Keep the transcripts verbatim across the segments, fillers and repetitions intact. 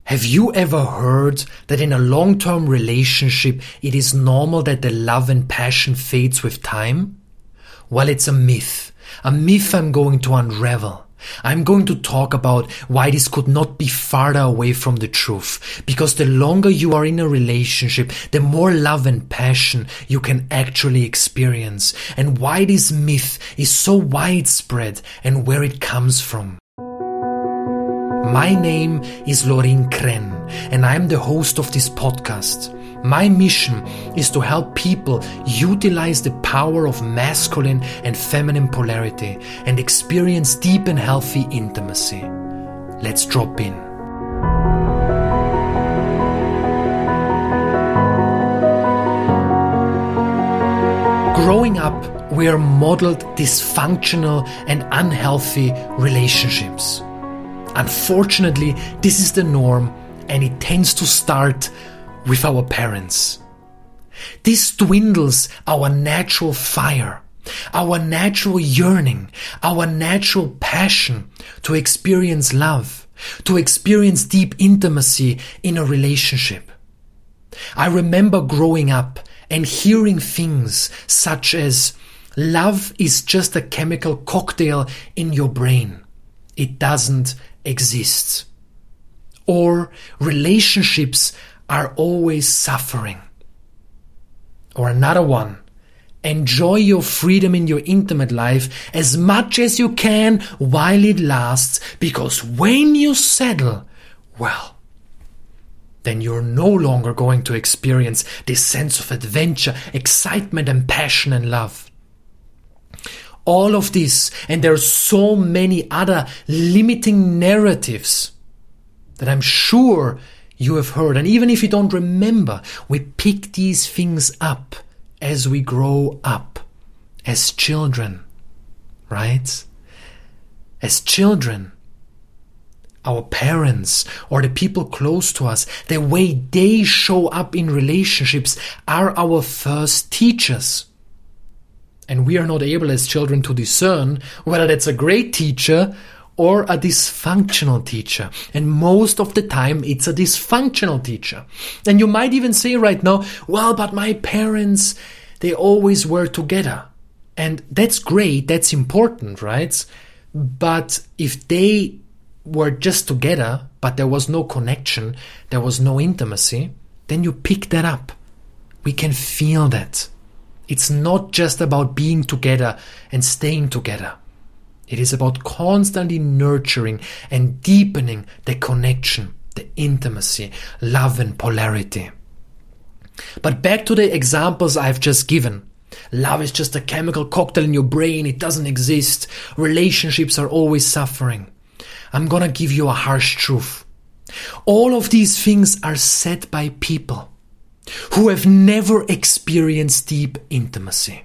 Have you ever heard that in a long-term relationship it is normal that the love and passion fades with time? Well, it's a myth. A myth I'm going to unravel. I'm going to talk about why this could not be farther away from the truth. Because the longer you are in a relationship, the more love and passion you can actually experience. And why this myth is so widespread and where it comes from. My name is Lorin Kren and I'm the host of this podcast. My mission is to help people utilize the power of masculine and feminine polarity and experience deep and healthy intimacy. Let's drop in. Growing up, we are modeled dysfunctional and unhealthy relationships. Unfortunately, this is the norm and it tends to start with our parents. This dwindles our natural fire, our natural yearning, our natural passion to experience love, to experience deep intimacy in a relationship. I remember growing up and hearing things such as, love is just a chemical cocktail in your brain. It doesn't exist. Or relationships are always suffering. Or another one, enjoy your freedom in your intimate life as much as you can while it lasts, because when you settle, well, then you're no longer going to experience this sense of adventure, excitement and passion and love. All of this, and there are so many other limiting narratives that I'm sure you have heard. And even if you don't remember, we pick these things up as we grow up, as children, right? As children, our parents or the people close to us, the way they show up in relationships are our first teachers. And we are not able as children to discern whether that's a great teacher or a dysfunctional teacher. And most of the time, it's a dysfunctional teacher. And you might even say right now, well, but my parents, they always were together. And that's great, that's important, right? But if they were just together, but there was no connection, there was no intimacy, then you pick that up. We can feel that. It's not just about being together and staying together. It is about constantly nurturing and deepening the connection, the intimacy, love and polarity. But back to the examples I've just given. Love is just a chemical cocktail in your brain. It doesn't exist. Relationships are always suffering. I'm gonna give you a harsh truth. All of these things are said by people who have never experienced deep intimacy,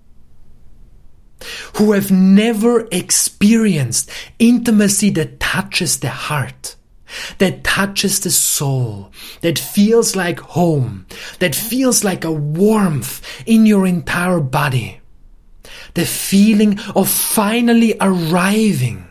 who have never experienced intimacy that touches the heart, that touches the soul, that feels like home, that feels like a warmth in your entire body, the feeling of finally arriving.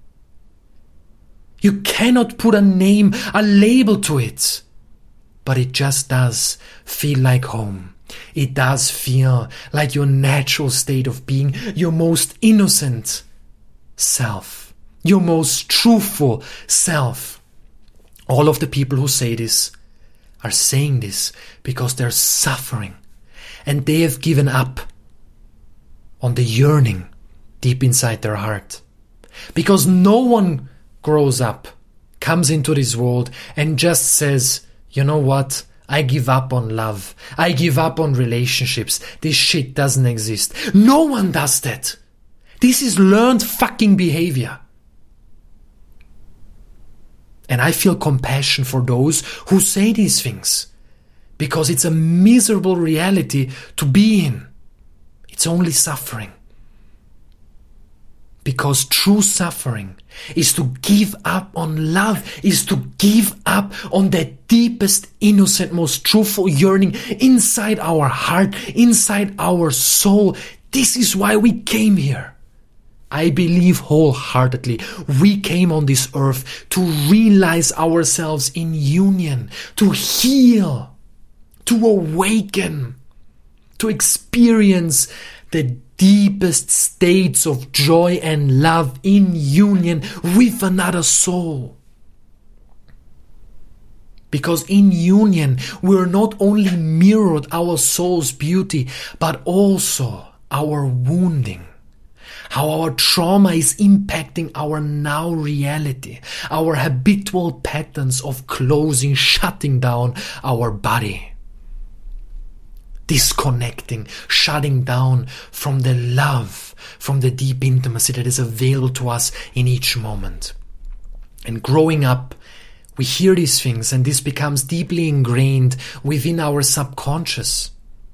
You cannot put a name, a label to it. But it just does feel like home. It does feel like your natural state of being, your most innocent self, your most truthful self. All of the people who say this are saying this because they're suffering and they have given up on the yearning deep inside their heart. Because no one grows up, comes into this world and just says, you know what? I give up on love. I give up on relationships. This shit doesn't exist. No one does that. This is learned fucking behavior. And I feel compassion for those who say these things. Because it's a miserable reality to be in. It's only suffering. Because true suffering is to give up on love, is to give up on that deepest, innocent, most truthful yearning inside our heart, inside our soul. This is why we came here. I believe wholeheartedly we came on this earth to realize ourselves in union, to heal, to awaken, to experience the deepest states of joy and love in union with another soul. Because in union, we're not only mirrored our soul's beauty, but also our wounding. How our trauma is impacting our now reality, our habitual patterns of closing, shutting down our body. Disconnecting, shutting down from the love, from the deep intimacy that is available to us in each moment. And growing up, we hear these things and this becomes deeply ingrained within our subconscious.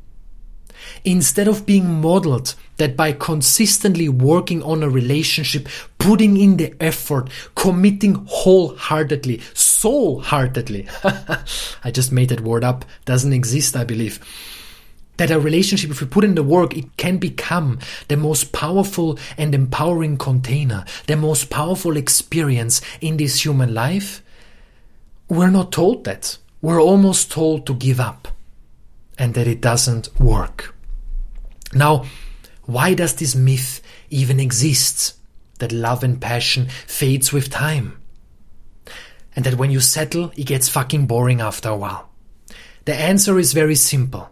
Instead of being modeled that by consistently working on a relationship, putting in the effort, committing wholeheartedly, soul-heartedly, I just made that word up, doesn't exist, I believe, that a relationship, if we put in the work, it can become the most powerful and empowering container, the most powerful experience in this human life. We're not told that. We're almost told to give up and that it doesn't work. Now, why does this myth even exist? That love and passion fades with time. And that when you settle, it gets fucking boring after a while. The answer is very simple.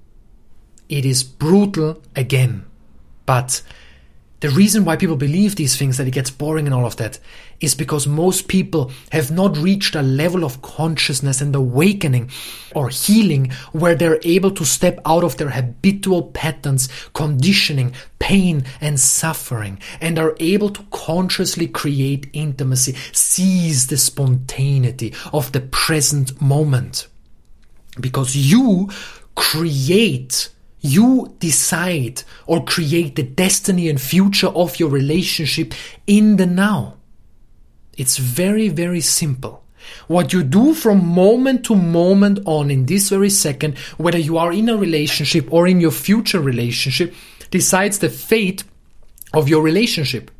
It is brutal again. But the reason why people believe these things, that it gets boring and all of that, is because most people have not reached a level of consciousness and awakening or healing where they're able to step out of their habitual patterns, conditioning, pain and suffering, and are able to consciously create intimacy, seize the spontaneity of the present moment. Because you create You decide or create the destiny and future of your relationship in the now. It's very, very simple. What you do from moment to moment on in this very second, whether you are in a relationship or in your future relationship, decides the fate of your relationship.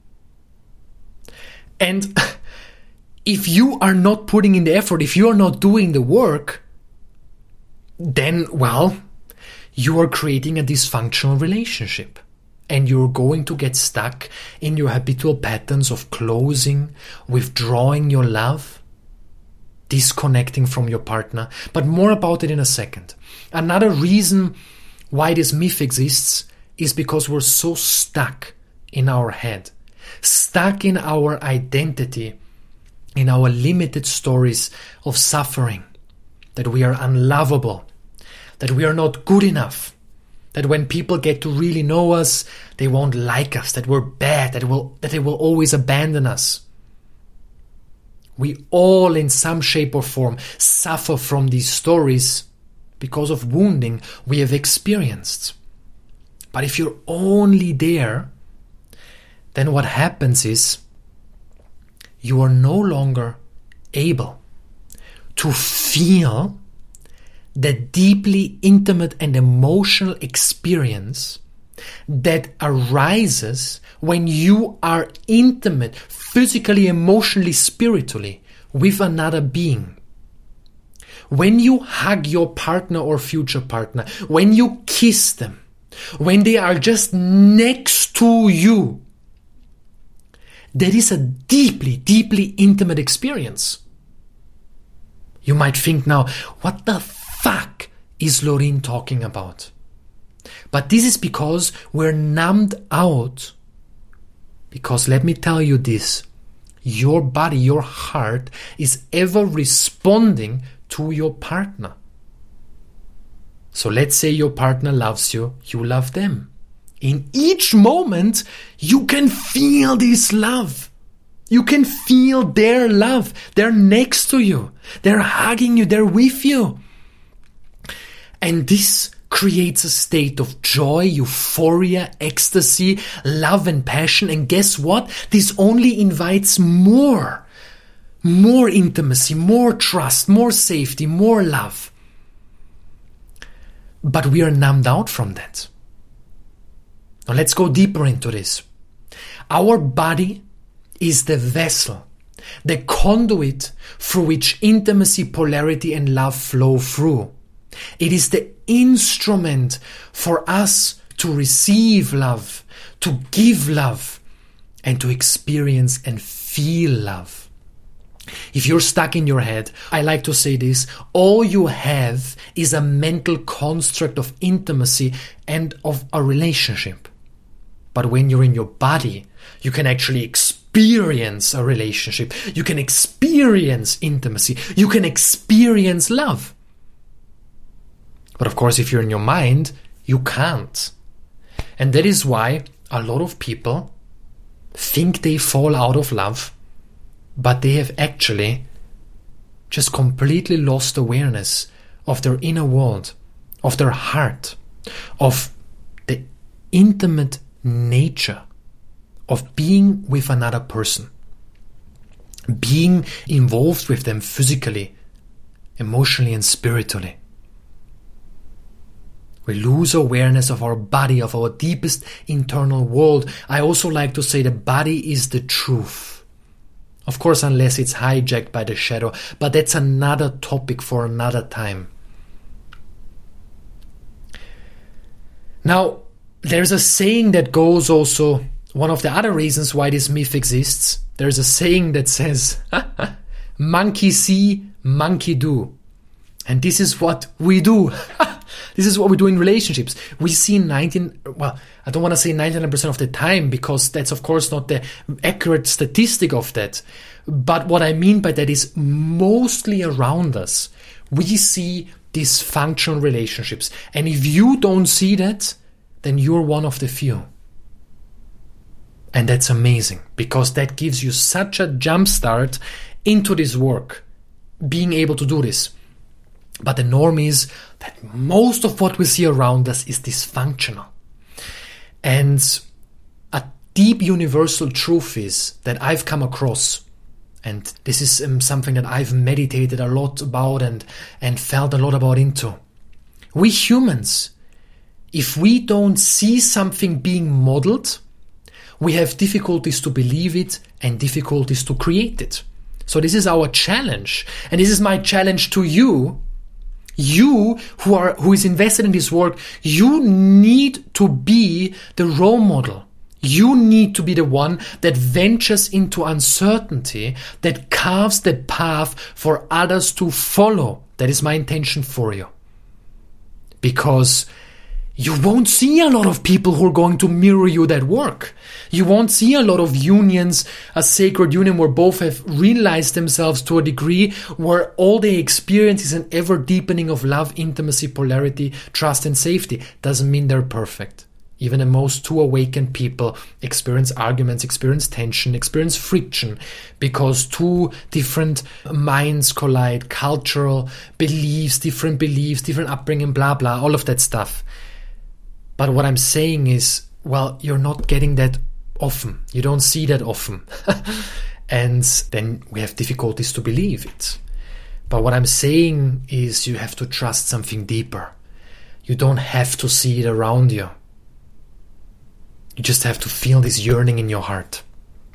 And if you are not putting in the effort, if you are not doing the work, then, well, you are creating a dysfunctional relationship and you're going to get stuck in your habitual patterns of closing, withdrawing your love, disconnecting from your partner. But more about it in a second. Another reason why this myth exists is because we're so stuck in our head, stuck in our identity, in our limited stories of suffering, that we are unlovable, that we are not good enough, that when people get to really know us, they won't like us, that we're bad, that, will, that they will always abandon us. We all, in some shape or form, suffer from these stories because of wounding we have experienced. But if you're only there, then what happens is you are no longer able to feel the deeply intimate and emotional experience that arises when you are intimate, physically, emotionally, spiritually, with another being. When you hug your partner or future partner, when you kiss them, when they are just next to you, that is a deeply, deeply intimate experience. You might think now, what the fuck is Lorin talking about? But this is because we're numbed out. Because let me tell you this, your body, your heart is ever responding to your partner. So let's say your partner loves you, you love them. In each moment, you can feel this love. You can feel their love. They're next to you. They're hugging you. They're with you. And this creates a state of joy, euphoria, ecstasy, love and passion. And guess what? This only invites more. More intimacy, more trust, more safety, more love. But we are numbed out from that. Now let's go deeper into this. Our body is the vessel, the conduit through which intimacy, polarity, and love flow through. It is the instrument for us to receive love, to give love, and to experience and feel love. If you're stuck in your head, I like to say this: all you have is a mental construct of intimacy and of a relationship. But when you're in your body, you can actually experience a relationship. You can experience intimacy. You can experience love. But of course, if you're in your mind, you can't. And that is why a lot of people think they fall out of love, but they have actually just completely lost awareness of their inner world, of their heart, of the intimate nature of being with another person, being involved with them physically, emotionally, and spiritually. We lose awareness of our body, of our deepest internal world. I also like to say the body is the truth. Of course, unless it's hijacked by the shadow, but that's another topic for another time. Now, there's a saying that goes also, one of the other reasons why this myth exists. There's a saying that says, monkey see, monkey do. And this is what we do. This is what we do in relationships. We see nineteen, well, I don't want to say ninety-nine percent of the time, because that's of course not the accurate statistic of that. But what I mean by that is mostly around us, we see dysfunctional relationships. And if you don't see that, then you're one of the few. And that's amazing, because that gives you such a jump start into this work, being able to do this. But the norm is that most of what we see around us is dysfunctional. And a deep universal truth is that I've come across, and this is um, something that I've meditated a lot about and, and felt a lot about into. We humans, if we don't see something being modeled, we have difficulties to believe it and difficulties to create it. So this is our challenge. And this is my challenge to you. You who are who is invested in this work, you need to be the role model. You need to be the one that ventures into uncertainty, that carves the path for others to follow. That is my intention for you. Because you won't see a lot of people who are going to mirror you that work. You won't see a lot of unions, a sacred union where both have realized themselves to a degree where all they experience is an ever deepening of love, intimacy, polarity, trust, and safety. Doesn't mean they're perfect. Even the most two awakened people experience arguments, experience tension, experience friction, because two different minds collide, cultural beliefs, different beliefs, different upbringing, blah, blah, all of that stuff. But what I'm saying is, well, you're not getting that often. You don't see that often. And then we have difficulties to believe it. But what I'm saying is you have to trust something deeper. You don't have to see it around you. You just have to feel this yearning in your heart.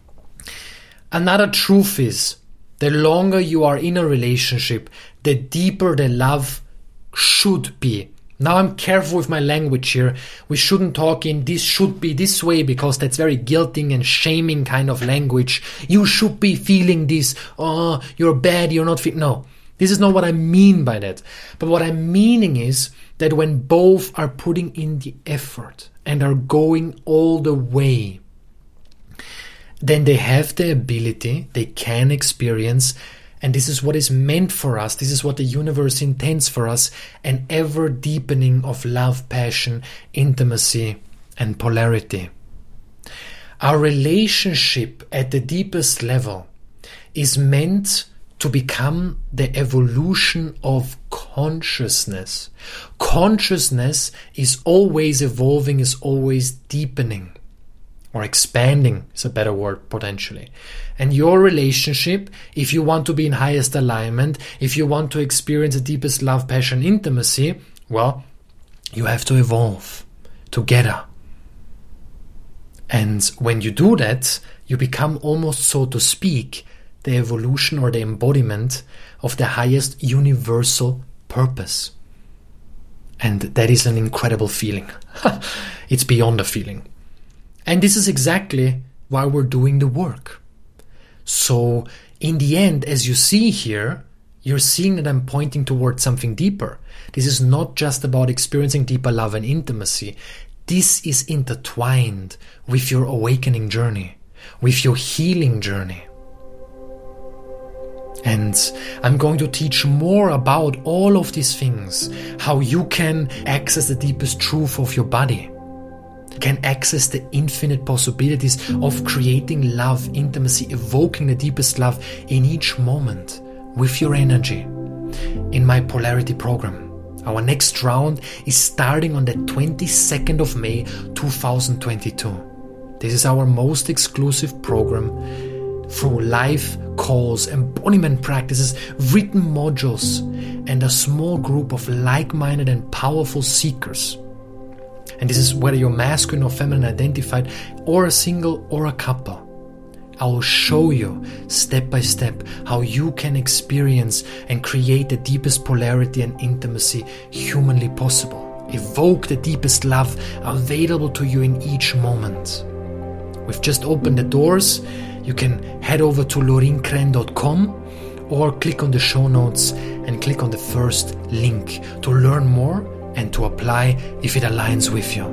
Another truth is, the longer you are in a relationship, the deeper the love should be. Now I'm careful with my language here. We shouldn't talk in this should be this way, because that's very guilting and shaming kind of language. You should be feeling this. Oh, you're bad, you're not fit. No, this is not what I mean by that. But what I'm meaning is that when both are putting in the effort and are going all the way, then they have the ability, they can experience. And this is what is meant for us. This is what the universe intends for us. An ever deepening of love, passion, intimacy, and polarity. Our relationship at the deepest level is meant to become the evolution of consciousness. Consciousness is always evolving, is always deepening. Or expanding is a better word, potentially. And your relationship, if you want to be in highest alignment, if you want to experience the deepest love, passion, intimacy, well, you have to evolve together. And when you do that, you become almost, so to speak, the evolution or the embodiment of the highest universal purpose. And that is an incredible feeling. It's beyond a feeling. And this is exactly why we're doing the work. So in the end, as you see here, you're seeing that I'm pointing towards something deeper. This is not just about experiencing deeper love and intimacy. This is intertwined with your awakening journey, with your healing journey. And I'm going to teach more about all of these things, how you can access the deepest truth of your body, can access the infinite possibilities of creating love, intimacy, evoking the deepest love in each moment with your energy in my Polarity program. Our next round is starting on the twenty-second of May two thousand twenty-two. This is our most exclusive program through live calls, embodiment practices, written modules, and a small group of like-minded and powerful seekers. And this is whether you're masculine or feminine identified, or a single or a couple. I will show you step by step how you can experience and create the deepest polarity and intimacy humanly possible. Evoke the deepest love available to you in each moment. We've just opened the doors. You can head over to lorin kren dot com or click on the show notes and click on the first link to learn more and to apply if it aligns with you.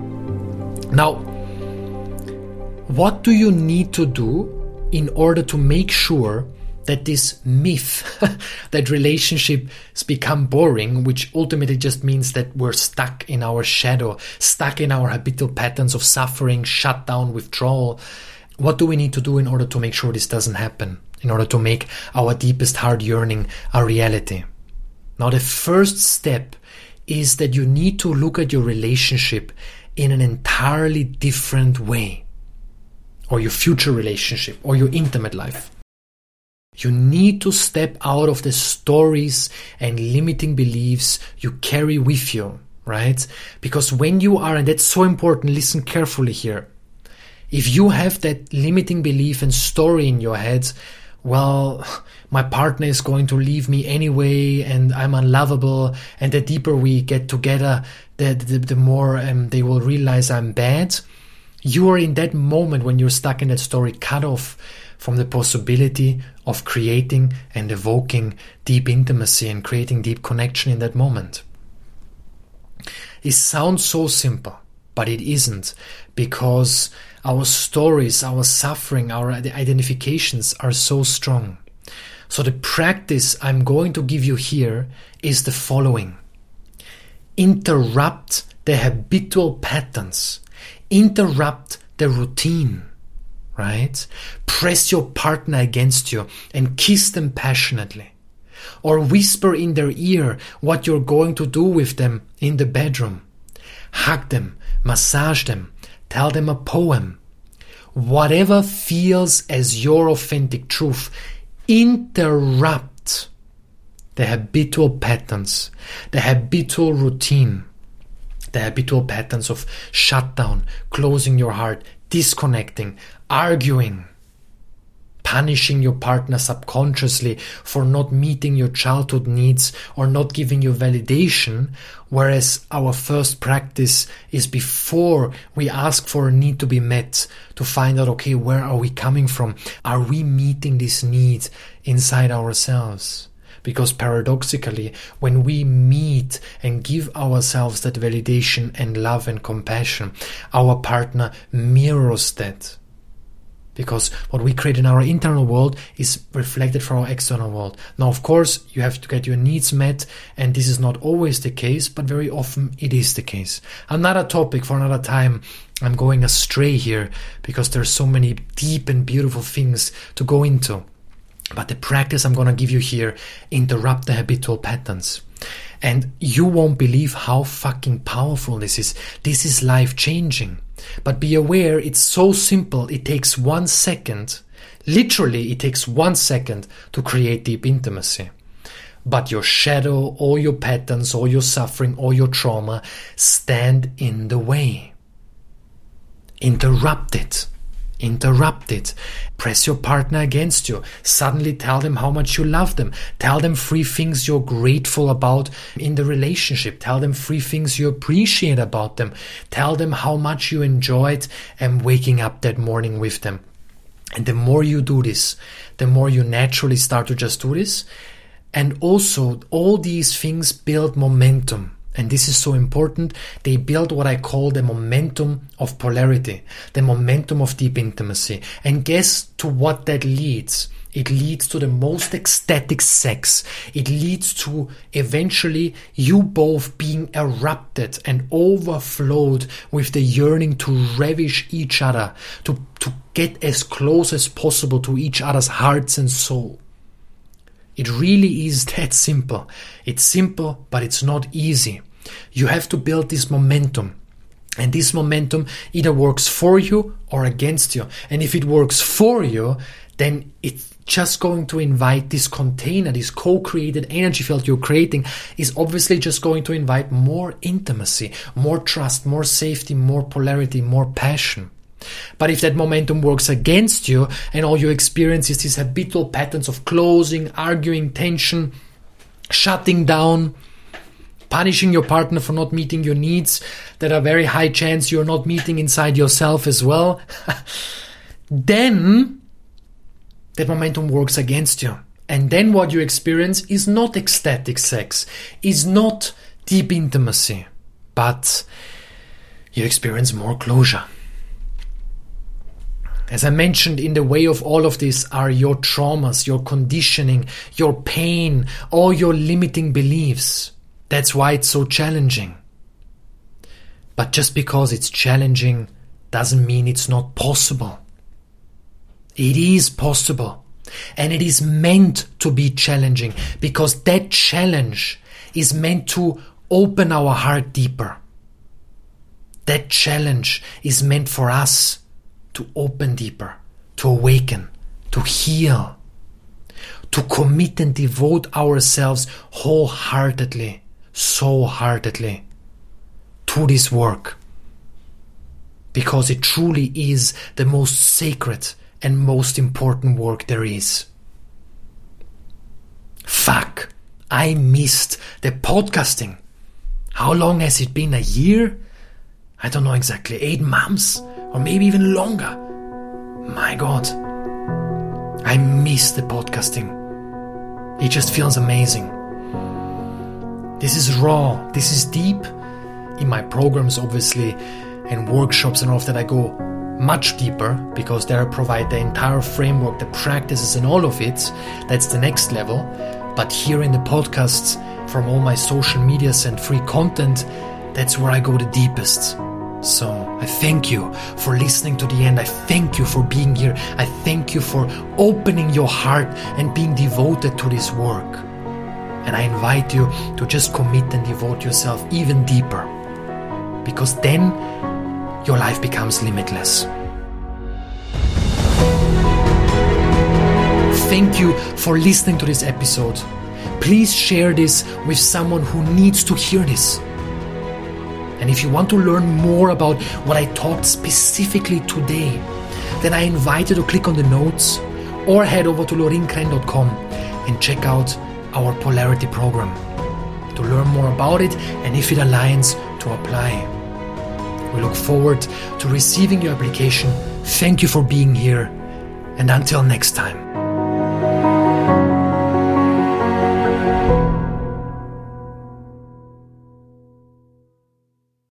Now, what do you need to do in order to make sure that this myth that relationships become boring, which ultimately just means that we're stuck in our shadow, stuck in our habitual patterns of suffering, shutdown, withdrawal, what do we need to do in order to make sure this doesn't happen, in order to make our deepest heart yearning a reality? Now, the first step is that you need to look at your relationship in an entirely different way, or your future relationship, or your intimate life. You need to step out of the stories and limiting beliefs you carry with you, right? Because when you are, and that's so important, listen carefully here. If you have that limiting belief and story in your head, well, my partner is going to leave me anyway, and I'm unlovable, and the deeper we get together, the, the, the more um, they will realize I'm bad. You are in that moment, when you're stuck in that story, cut off from the possibility of creating and evoking deep intimacy and creating deep connection in that moment. It sounds so simple, but it isn't, because our stories, our suffering, our identifications are so strong. So the practice I'm going to give you here is the following. Interrupt the habitual patterns. Interrupt the routine, right? Press your partner against you and kiss them passionately. Or whisper in their ear what you're going to do with them in the bedroom. Hug them, massage them, tell them a poem. Whatever feels as your authentic truth, interrupt the habitual patterns, the habitual routine, the habitual patterns of shutdown, closing your heart, disconnecting, arguing, punishing your partner subconsciously for not meeting your childhood needs or not giving you validation, whereas our first practice is before we ask for a need to be met, to find out, okay, where are we coming from? Are we meeting this need inside ourselves? Because paradoxically, when we meet and give ourselves that validation and love and compassion, our partner mirrors that. Because what we create in our internal world is reflected from our external world. Now, of course, you have to get your needs met, and this is not always the case, but very often it is the case. Another topic for another time. I'm going astray here because there's so many deep and beautiful things to go into. But the practice I'm going to give you here, interrupt the habitual patterns. And you won't believe how fucking powerful this is. This is life-changing. But be aware, it's so simple. It takes one second. Literally, it takes one second to create deep intimacy. But your shadow, all your patterns, all your suffering, all your trauma stand in the way. Interrupt it. Interrupt it. Press your partner against you. Suddenly tell them how much you love them. Tell them three things you're grateful about in the relationship. Tell them three things you appreciate about them. Tell them how much you enjoyed um, waking up that morning with them. And the more you do this, the more you naturally start to just do this. And also, all these things build momentum. And this is so important. They build what I call the momentum of polarity, the momentum of deep intimacy. And guess to what that leads? It leads to the most ecstatic sex. It leads to eventually you both being erupted and overflowed with the yearning to ravish each other, to, to get as close as possible to each other's hearts and soul. It really is that simple. It's simple, but it's not easy. You have to build this momentum. And this momentum either works for you or against you. And if it works for you, then it's just going to invite this container, this co-created energy field you're creating is obviously just going to invite more intimacy, more trust, more safety, more polarity, more passion. But if that momentum works against you and all you experience is these habitual patterns of closing, arguing, tension, shutting down, punishing your partner for not meeting your needs that are very high chance you're not meeting inside yourself as well, then that momentum works against you. And then what you experience is not ecstatic sex, is not deep intimacy, but you experience more closure. As I mentioned, in the way of all of this are your traumas, your conditioning, your pain, all your limiting beliefs. That's why it's so challenging. But just because it's challenging doesn't mean it's not possible. It is possible. And it is meant to be challenging because that challenge is meant to open our heart deeper. That challenge is meant for us to open deeper, to awaken, to heal, to commit and devote ourselves wholeheartedly, soul-heartedly to this work. Because it truly is the most sacred and most important work there is. Fuck, I missed the podcasting. How long has it been? A year? I don't know exactly. Eight months? Or maybe even longer. My God. I miss the podcasting. It just feels amazing. This is raw. This is deep. In my programs, obviously, and workshops and all of that, I go much deeper because there I provide the entire framework, the practices and all of it. That's the next level. But here in the podcasts, from all my social medias and free content, that's where I go the deepest. So I thank you for listening to the end. I thank you for being here. I thank you for opening your heart and being devoted to this work. And I invite you to just commit and devote yourself even deeper, because then your life becomes limitless. Thank you for listening to this episode. Please share this with someone who needs to hear this. And if you want to learn more about what I talked specifically today, then I invite you to click on the notes or head over to lorin kren dot com and check out our Polarity program to learn more about it and if it aligns, to apply. We look forward to receiving your application. Thank you for being here, and until next time.